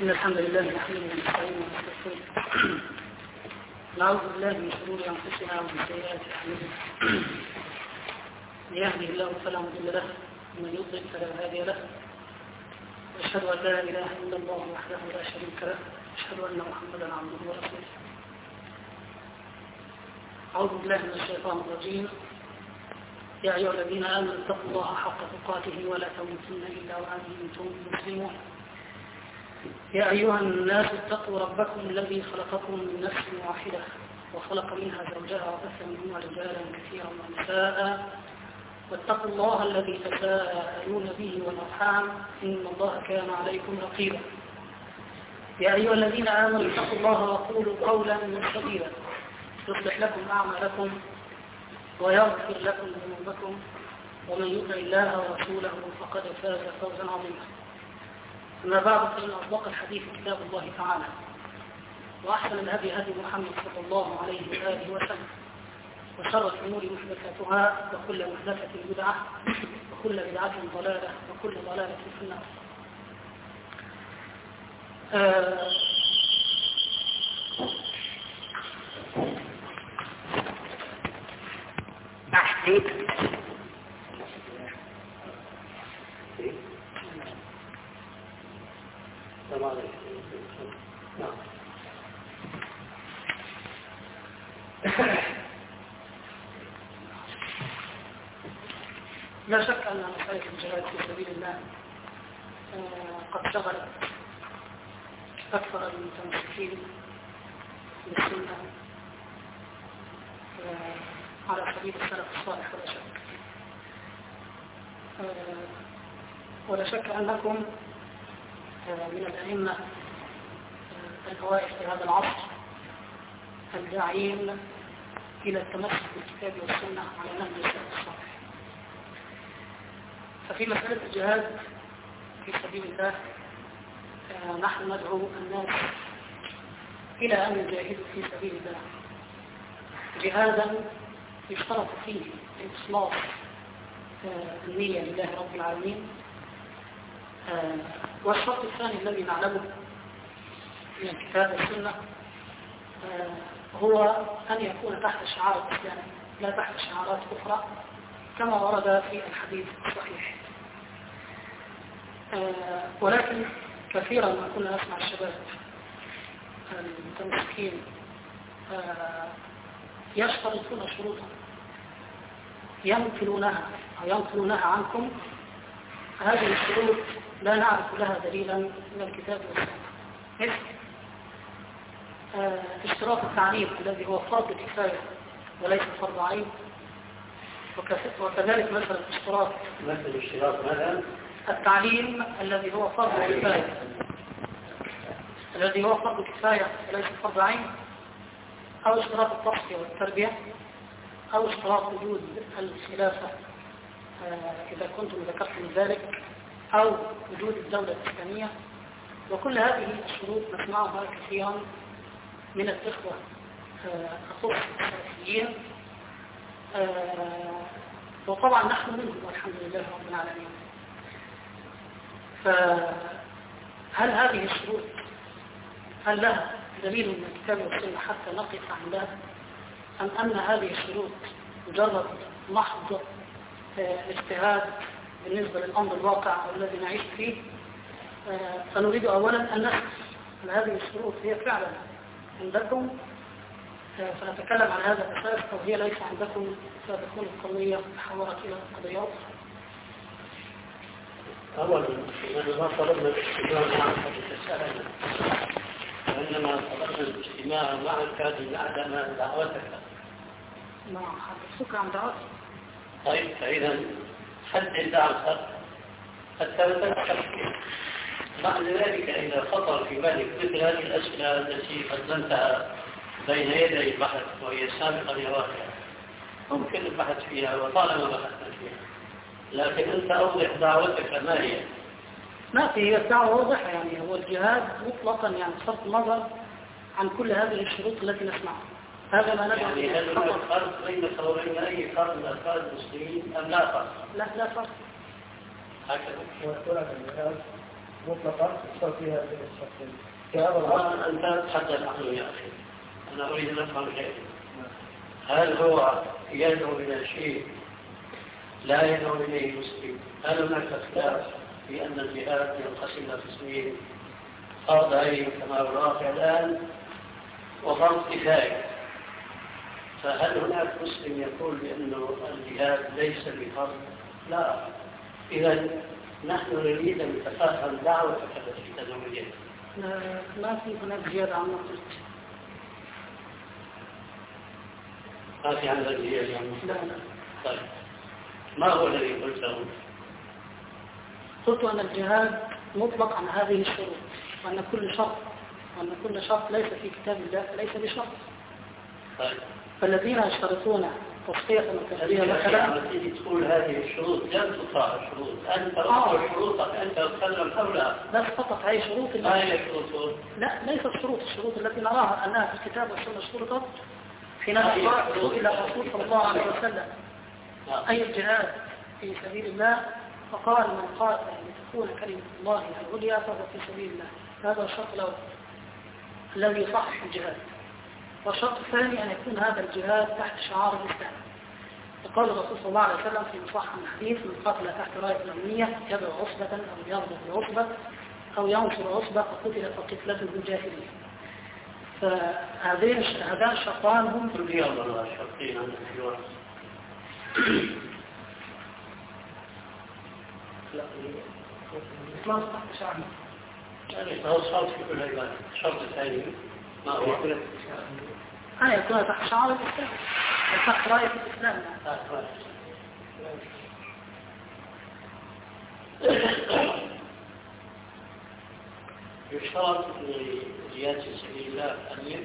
إن الحمد لله نحمده ونستعينه ونستغفره نعوذ بالله من شرور أنفسنا ومن سيئات أعمالنا من يهده الله فلا مضل له ومن يضلل فلا هادي له وأشهد أن لا إله إلا الله وحده لا شريك له وأشهد أن محمدا عبده ورسوله. أعوذ بالله من الشيطان الرجيم. يا أيها الذين آمنوا اتقوا الله حق تقاته ولا تموتن إلا وأنتم مسلمون. يا أيها الناس اتقوا ربكم الذي خلقكم من نفس واحدة وخلق منها زوجها وبث منهما رجالا كثيرا ونساء واتقوا الله الذي تساءلون به والأرحام إن الله كان عليكم رقيبا. يا أيها الذين آمنوا اتقوا الله وقولوا قولا سديدا يصلح لكم أعمالكم ويغفر لكم ذنوبكم ومن يطع الله ورسوله فقد فاز فوزا عظيما. أما بعد فإن أصدق الحديث كتاب الله تعالى وأحسن الهدي هدي محمد صلى الله عليه وآله وسلم وشر الأمور محدثاتها وكل محدثة بدعة وكل بدعة ضلالة وكل ضلالة في النار. لا شك أن مسألة الجهاد في سبيل الله قد شغلت أكثر المتمسكين بالسنة على سبيل السلف الصالح ولا شك أنكم من الأئمة الأوائل في هذا العصر الداعين إلى التمسك بالكتاب والسنة على نهج السلف الصالح. ففي مسألة الجهاد في سبيل الله نحن ندعو الناس إلى أن يجاهدوا في سبيل الله جهادا يشترط فيه إخلاص النية لله رب العالمين. والشرط الثاني الذي نعلمه من الكتاب والسنة هو أن يكون تحت شعار الإسلام لا تحت شعارات أخرى كما ورد في الحديث الصحيح. ولكن كثيرا ما كنا نسمع الشباب المتمسكين يشترطون شروطا ينقلونها عنكم. هذه الشروط لا نعرف لها دليلا من الكتاب والسنة. اشتراط التعليم الذي هو فرض كفاية وليس فرض عين، وكذلك مثلا اشتراط التعليم الذي هو فرض كفاية وليس فرض عين، أو اشتراط التصفية والتربية، أو اشتراط وجود الخلافة إذا كنتم ذكرتم ذلك، أو وجود الدولة الإسلامية. وكل هذه الشروط نسمعها كثيرا من الإخوة أخوة السلفيين، وطبعا نحن منهم والحمد لله رب العالمين. فهل هذه الشروط هل لها دليل من الكتاب والسنة حتى نقف عندها، أم أن هذه الشروط مجرد محض اجتهاد بالنسبة للأمر الواقع الذي نعيش فيه؟ فنريد أولا أن نحس أن هذه الشروط هي فعلا عندكم، فنتكلم عن هذا الأساس، أو هي ليس عندكم فتكون القضية تحولت إلى قضية أخرى. أولا ما طلبنا الاجتماع مع التساؤل، وإنما طلبنا الاجتماع معك لنعلم دعوتك. ما حدثتك عن دعوتي. طيب فإذا حدد دعوتك حتى نتناقش. مع ذلك إذا خطر في بالك مثل هذه الأسئلة التي قدمتها بين يدي البحث وهي سابقا لواقع ممكن البحث فيها وطالما بحثنا فيها، لكن أنت أوضح دعوتك ما هي؟ ما هي الدعوة واضحة، يعني هو الجهاد مطلقا، يعني بصرف النظر عن كل هذه الشروط التي نسمعها. هذا ما ندعو يعني هل هناك فرق بينك وبين أي فرد من أفراد المسلمين أم لا فرق؟ لا فرق. هكذا. وطلب الجهاد مطلقا صار فيها الشخصين كهذا العصر. أنت تحدث عنه يا أخي، أنا أريد أن أفهم شيء. هل هو يدعو إلى شيء لا يدعو إليه مسلم؟ هل هناك اختلاف في أن الجهاد ينقسم إلى قسمين، فرض عين كما هو الواقع الآن وفرض كفاية؟ فهل هناك مسلم يقول بأنه الجهاد ليس بفرض؟ لا. إذا نحن نريد أن نتفهم دعوتك التي تدعو. ما في هناك زيادة عما قلت. ما في عندك زيادة عما قلت؟ لا. طيب ما هو الذي قلته؟ قلت أن الجهاد مطلق عن هذه الشروط، وأن كل شرط ليس في كتاب الله ليس بشرط. طيب فالذين يشترطون تصفية الكتابية مثلا تقول هذه الشروط لم تطاع الشروط، أنت أخذ شروطك أنت تتكلم حولها. لا فقط هي شروط. ما هي شروط؟ لا ليست الشروط التي نراها أنها في الكتاب والسنة شروطات حينما قرأت إلى الرسول صلى الله عليه وسلم أي الجهاد في سبيل الله، فقال من قاتل لتكون كلمة الله العليا فهو في سبيل الله. هذا الشرط الأول الذي يصحح الجهاد. والشرط الثاني أن يكون هذا الجهاد تحت شعار الإسلام. وقال الرسول صلى الله عليه وسلم في مصحح الحديث: من قاتل تحت راية الأمنية يدعو عصبة أو يغضب بعصبة أو ينصر عصبة فقتل فقتلته الجاهلية. فهذان الشرطان هم الشرطين الإسلام تحت شعار يعني هو شرط في كل عبادة. الشرط الثاني ما هو؟ أن يكون تحت شعار الإسلام، تحت راية الإسلام. يشترط لجهاد في سبيل الله النية؟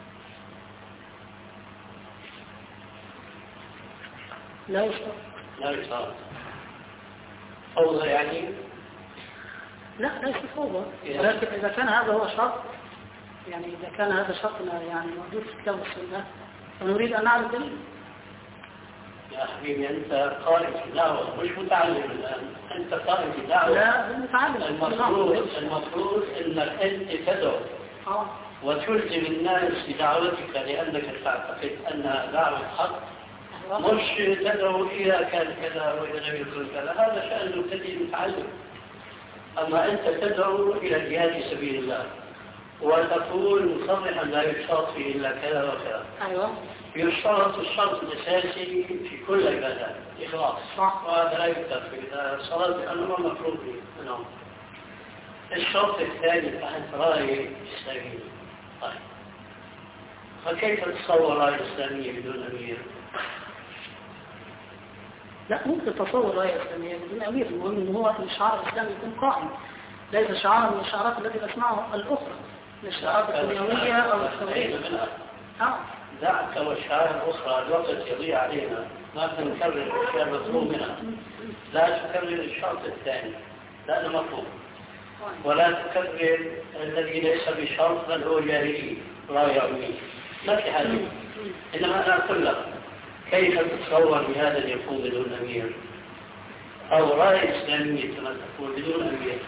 لا يشترط. لا يشترط. فوضى يعني؟ لا ليس فوضى، ولكن إذا كان هذا هو شرط، يعني إذا كان هذا شرطنا يعني موجود في الكتاب والسنة فنريد أن نعرف دليل. يا حبيبي أنت قائم في دعوة مش متعلم الآن، أنت قائم في دعوة. لا متعلم. المفروض أنك أنت تدعو وتلزم الناس بدعوتك لأنك تعتقد أنها دعوة حق، مش تدعو إلى كان كذا وإذا لم يكن كذا. هذا شأن المبتدئ المتعلم. أما أنت تدعو إلى الجهاد في سبيل الله وتقول مصرحا لا يشترط فيه إلا كذا وكذا. أيوة. يشترط الشرط الأساسي في كل عبادات إخلاص، وهذا لا يكتب في الصلاة لأنه مفروض منهم. الشرط الثاني فأنت راية إسلامية. طيب فكيف تصور راية إسلامية بدون أمير؟ لا ممكن تصور راية إسلامية بدون أمير، المهم أنه هو الشعار الإسلامي يكون قائم، ليس شعارا من الشعارات التي نسمعها الأخرى من الشعارات الدنيوية أو الثورية. دعك والشعار الأخرى الوقت يضيع علينا، ما نكرر الأشياء المطلوب منها. لا تكرر الشرط الثاني لأنه مطلوب، ولا تكرر الذي ليس بشرط بل هو جاهلي راية عمي. ما في حاجة. إنما أنا أقول لك كيف تتصور بهذا أن يكون بدون أمير أو راية إسلامية كما تقول بدون أمير؟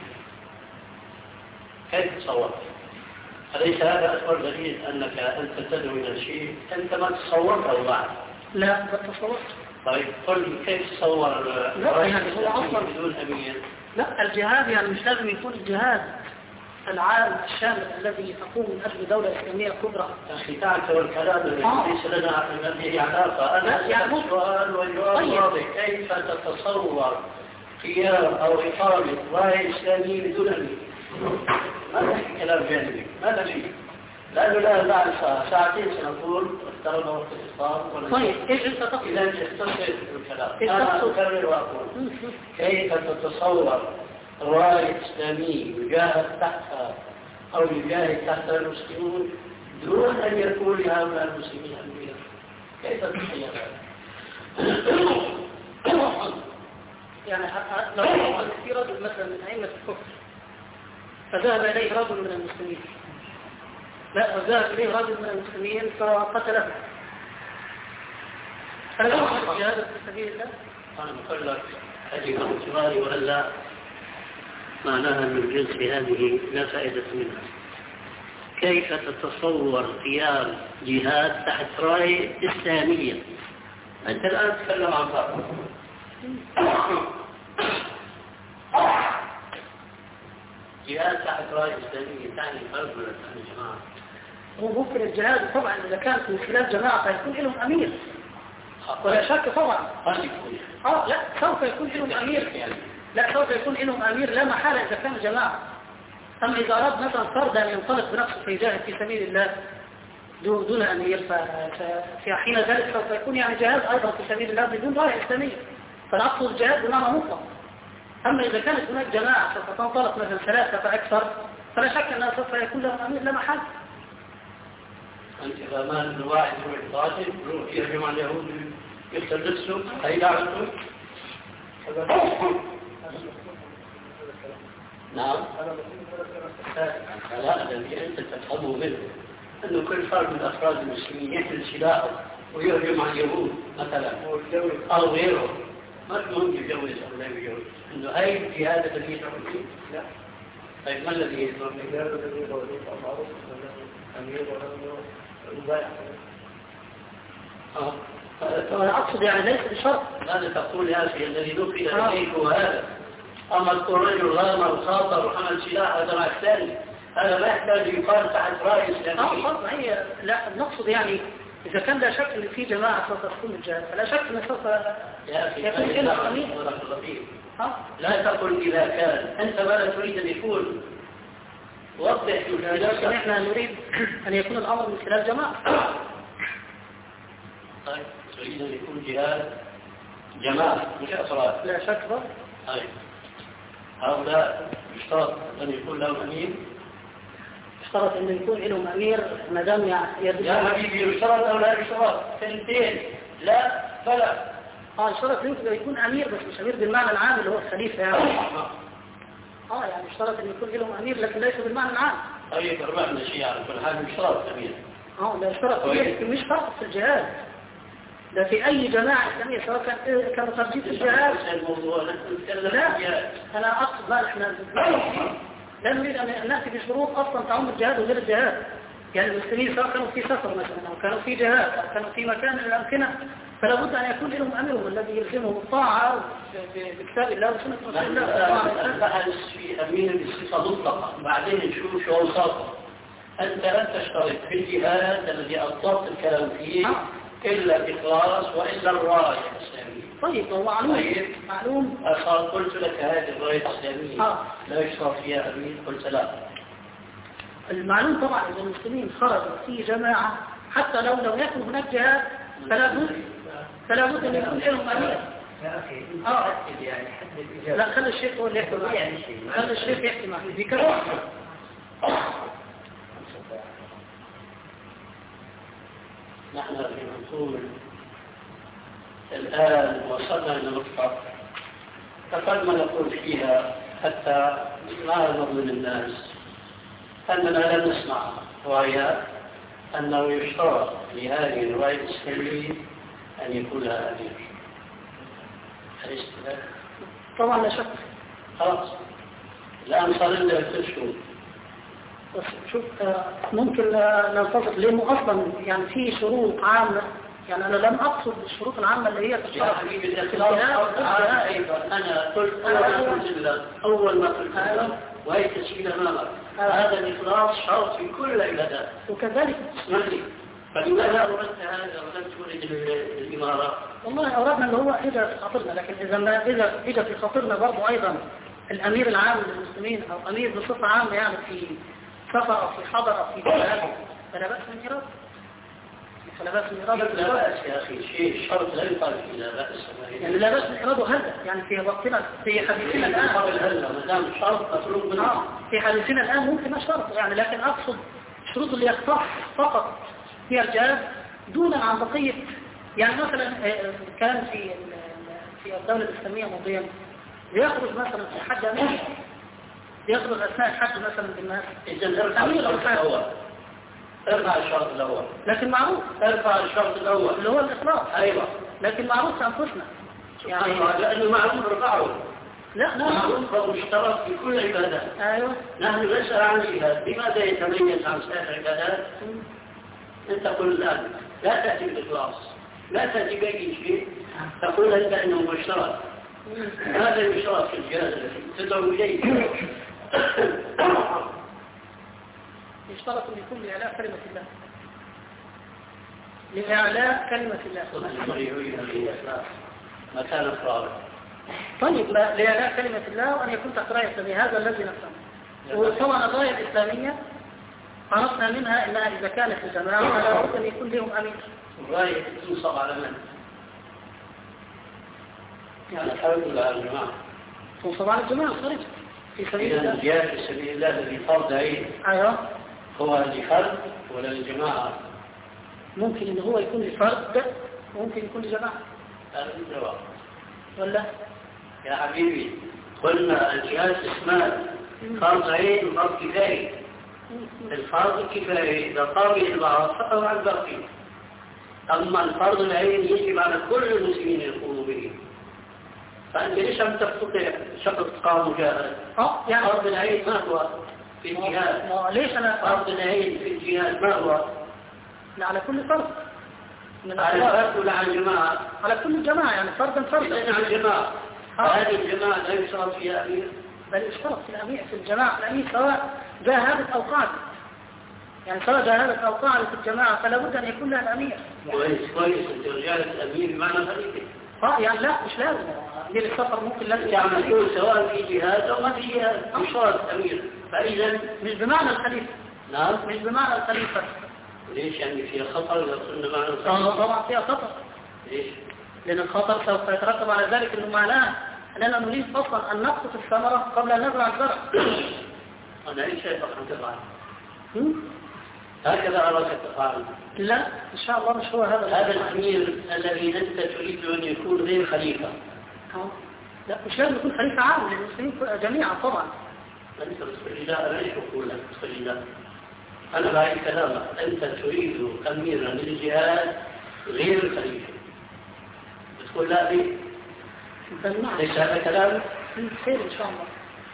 كيف تتصور؟ أليس هذا أكبر دليل أنك أنت تدعو إلى شيء أنت ما تصورته بعد؟ لا تصورت. طيب قل كيف تصور راية إسلامية بدون أمير؟ لا الجهاد يعني مش لازم يكون الجهاد العام الشامل الذي تقوم من أجل دولة إسلامية كبرى. أخي تعالى والكلام الذي ليس لنا به علاقة. أنا أسأل سؤال والجواب واضح. كيف تتصور قيام أو إقامة راية إسلامية بدون أمير؟ ماذا في كلام جانبي؟ ماذا فيه؟ لأنه لا بعد ساعتين سنقول افترض وقت الإفطار. طيب إيش أنت تقصد؟ إذا اختصر الكلام أنا أكرر وأقول كيف تتصور راية إسلامية يجاهد تحتها أو يجاهد تحت المسلمون دون أن يكون لهؤلاء المسلمين أمير؟ كيف تتخيل هذا؟ يعني لو في رجل مثلا من أئمة الكفر فذهب إليه رجل من المسلمين، لا ذهب إليه رجل من المسلمين فقتله، هل هو الجهاد في سبيل الله؟ أنا بقول لك أجب انتظاري ولا معناها أن الجنس هذه لا فائدة منها. كيف تتصور قيام جهاد تحت راية إسلامية؟ أنت الآن تتكلم عن فرق. جهاد تحت راية إسلامية تعني فرق ولا تعني جماعة؟ وممكن الجهاد طبعا إذا كانت من خلال جماعة فيكون لهم أمير ولا شك طبعا. لا سوف يكون لهم أمير، لا سوف يكون لهم أمير لا محالة إذا كان جماعة. أما إذا أراد مثلا فرد أن ينطلق بنفسه فيجاهد في سبيل الله دون أمير ففي حين ذلك سوف يكون يعني جهاد أيضا في سبيل الله بدون راية إسلامية. فنقصد الجهاد بمعنى مطلق. أما إذا كانت هناك جماعة سوف تنطلق مثلا 3 فأكثر فلا شك أنها سوف يكون لهم أمير لا محالة. أنت فأمان الواحد يروح يقاتل يروح يهجم على اليهود يقتل نفسه هي دعوته. نعم. لا الذي أنت تفهمه منه أنه كل فرد من أفراد المسلمين يحمل سلاحه ويهجم على اليهود مثلا أو غيره ما المهم يتجوز أو لا يتجوز أنه هاي الجهاد الذي يدعو فيه. لا. طيب ما الذي يدعو فيه؟ الجهاد الذي يدعو فيه المعروف أمير ولا أنا أقصد يعني ليس بشرط. ماذا تقول يا أخي الذي نفي إليك هذا؟ أما الرجل غامر وخاطر وحمل سلاح هذا مع الثاني هذا لا يحتاج يقال تحت رأي إسلامي. هي لا نقصد يعني إذا كان لا شك أن في جماعة سوف تكون الجهاد فلا شك أن سوف يكون كلا أمين. لا تقل إذا كان أنت ماذا تريد أن يكون؟ وضح لكن إحنا نريد أن يكون الأمر من خلال جماعة. طيب تريد أن يكون جهاد جماعة مش أفراد. لا شك. طيب هؤلاء يشترط أن يكون لهم أمير؟ يشترط أن يكون لهم أمير ما دام يا حبيبي يشترط أو لا يشترط؟ ثنتين لا فلا. يشترط أن يكون أمير بس مش أمير بالمعنى العام اللي هو الخليفة يعني. يعني يشترط أن يكون لهم أمير لكن ليس بالمعنى العام. طيب أربعنا شيء على كل حال يشترط أمير. لا يشترط أمير مش فقط في الجهاد. ده في أي جماعة إسلامية سواء كان ترجيح الجهاد. لا أنا أقصد لا إحنا لا نريد أن نأتي بشروط أصلا تعم الجهاد وغير الجهاد. يعني المسلمين سواء كانوا في سفر مثلا أو كانوا في جهاد أو كانوا في مكان من الأمكنة فلا بد أن يكون لهم أمرهم الذي يلزمهم الطاعة بكتاب الله وسنة رسول الله. البحث في أمير بصفة مطلقة بعدين نشوف شو أوصافه. أنت لن تشترط في الجهاد الذي أطلقت الكلام فيه إلا الإخلاص وإلا الراية الإسلامية. طيب هو معلوم. قلت لك هذه الراية الإسلامية لا يشترط فيها أمير قلت لا. المعلوم طبعا إذا المسلمين خرجوا في جماعة حتى لو لم يكن هناك جهاد فلا بد أن يكون لهم أمير. يا أخي يعني حد الإجابة. لا خلي الشيخ هو اللي يحكي معي. خلي الشيخ يحكي معي بكرة. نحن في منظور الآن وصلنا إلى نقطة فقد ما نقول فيها حتى لا نظلم الناس أننا لم نسمع روايات أنه يشترط لهذه الرواية الإسلامية أن يكون لها أمير. أليس كذلك؟ طبعا لا شك. خلاص الآن صار لنا 3 شهور. شوف ممكن ننتظر لأنه أصلا يعني في شروط عامة يعني أنا لم أقصد الشروط العامة اللي هي يا حبيبي أنا قلت أول ما قلت وهي تسجيل أمامك هذا الإخلاص شرط في كل العبادات وكذلك اسمعني فلماذا أردت هذا ولم تريد الإمارة؟ والله أردنا اللي هو إجا في خاطرنا لكن إذا إجا في خاطرنا برضو أيضا الأمير العام للمسلمين أو أمير بصفة عامة يعني في سفر أو في حضر أو في جهاد فلا بأس من إرادة. فلا بأس من إرادة. لا بأس يا أخي شيء شرط لا يقال فيه لا بأس. يعني لا بأس من إرادة هذا يعني في وقتنا في حديثنا الآن. قبل هذا ما دام شرط أطلب منه. في حديثنا الآن ممكن ما شرط يعني لكن أقصد الشروط اللي يختص فقط فيها الجهاد دونا عن بقية يعني مثلا كان في الدولة الإسلامية ماضيا بيخرج مثلا في الحج أمير يخرج أثناء الحج مثلا بالناس إذا ارفع الشرط الأول ارفع الشرط الأول لكن معروف ارفع الشرط الأول اللي هو الإخلاص أيوة لكن معروف في أنفسنا يعني لأنه معروف رفعه لا هو مشترك في كل العبادات. أيوه. نحن نسأل عن الجهاد، لماذا يتميز عن سائر العبادات؟ أنت تقول الآن لا تأتي بالإخلاص، لا تأتي بأي شيء، تقول أنت أنه مشترك. هذا المشترك في الجهاد الذي تدعو إليه يشترط لكل إعلاء كلمة الله، لإعلاء كلمة الله. مكان فرار. طيب لإعلاء كلمة الله وأن يكون تحت راية إسلامية، هذا الذي نفهمه. وطبعا الراية الإسلامية عرفنا منها أنها إذا كانت الجماعة فلا بد أن يكون لهم أمير. الراية تنصب على من؟ يعني حاول على الجماعة. تنصب على الجماعة صريح في سبيل الله. الجهاد في سبيل الله الذي فرض عين. أيوه. هو لفرد ولا للجماعة؟ ممكن إن هو يكون لفرد وممكن يكون لجماعة. هذا الجواب. ولا؟ يا حبيبي قلنا الجهاد اسمان، فرض عين وفرض كفاية. الفرض الكفاية إذا قام البعض فقط عن الباقي، أما الفرض العين يجب على كل المسلمين يقوموا به. فأنت ليش عم تستطيع شرط قام مجاهد؟ يعني فرض العين ما هو في الجهاد؟ ليش أنا فرض العين في الجهاد ما هو؟ على كل فرد. على الفرد ولا على الجماعة؟ على كل الجماعة، يعني فردا فردا. إذن على الجماعة. هذه الجماعة لا يشترط فيها أمير؟ بل يشترط في الأمير في الجماعة الأمير سواء جاهدت أو قاعدت. يعني سواء جاهدت أو قاعدت في الجماعة فلا بد أن يكون لها الأمير. كويس أنت رجالة الأمير بمعنى خليفة. يعني لا مش لازم. أمير السفر ممكن لازم يعني يكون سواء في جهاد أو ما في جهاد يشترط أمير. فإذا مش بمعنى الخليفة. نعم. مش بمعنى الخليفة. ليش يعني فيها خطر لو قلنا معنى الخليفة؟ طبعا فيها خطر. ليش؟ لأن الخطر سوف يترتب على ذلك أنه معناه أننا نريد أصلا أن نقصف الثمرة قبل أن نزرع الزرع. أنا أي شيء فقط تفعل. هكذا أراك تفعل. لا إن شاء الله مش هو هذا الأمير الذي أنت تريد أن يكون غير خليفة. لا مش لازم يكون خليفة عام للمسلمين جميعا طبعا. أنت رسول الله أنا إيش أقول لك رسول الله؟ أنا بعد كلامك أنت تريد أميرا للجهاد غير الخليفة. بتقول لا ليه؟ ليس هذا كلام؟ خير إن شاء الله.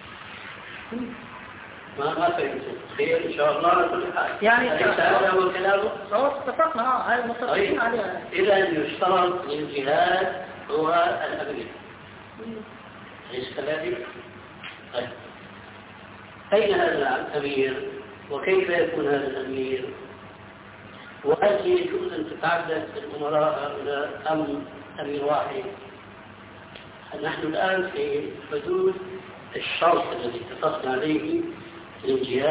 ما فهمت. خير إن شاء الله على كل حال. يعني ليس هذا هو كلامه؟ اتفقنا هاي متفقين عليها. إذا يشترط للجهاد هو الأمير. ليس كذلك؟ طيب. أين هذا الأمير؟ وكيف يكون هذا الأمير؟ وهل يجوز أن تتعدد الأمراء إلى أمير واحد؟ نحن الآن في حدود الشرط الذي اتفقنا عليه للجهاد